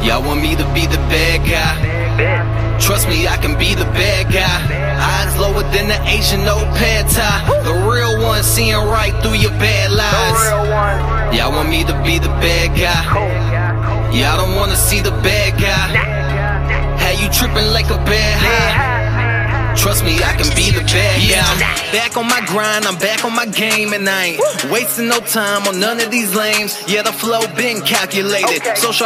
Y'all want me to be the bad guy. Trust me, I can be the bad guy. Eyes lower than the Asian no pad tie. The real one seeing right through your bad lies. Y'all want me to be the bad guy. Y'all don't wanna see the bad guy. Had you tripping like a bad high. Trust me, I can be the bad guy. Yeah, I'm back on my grind, I'm back on my game, and I ain't wasting no time on none of these lames. Yeah, the flow been calculated. So